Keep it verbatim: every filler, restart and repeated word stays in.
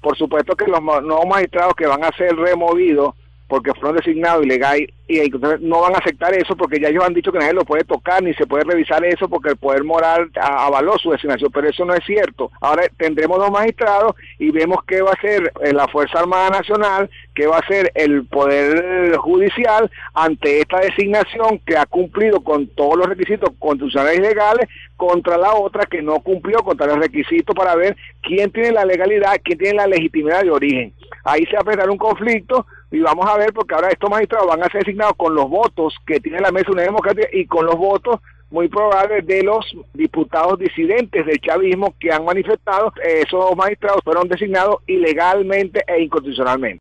por supuesto que los nuevos magistrados que van a ser removidos porque fueron designados ilegal y entonces no van a aceptar eso porque ya ellos han dicho que nadie lo puede tocar ni se puede revisar eso porque el poder moral avaló su designación, pero eso no es cierto. Ahora tendremos dos magistrados y vemos qué va a hacer la Fuerza Armada Nacional, qué va a hacer el Poder Judicial ante esta designación que ha cumplido con todos los requisitos constitucionales y legales contra la otra que no cumplió contra los requisitos para ver quién tiene la legalidad, quién tiene la legitimidad de origen. Ahí se va a presentar un conflicto y vamos a ver porque ahora estos magistrados van a ser designados con los votos que tiene la Mesa Unidad Democrática y con los votos muy probables de los diputados disidentes del chavismo que han manifestado. Esos magistrados fueron designados ilegalmente e inconstitucionalmente.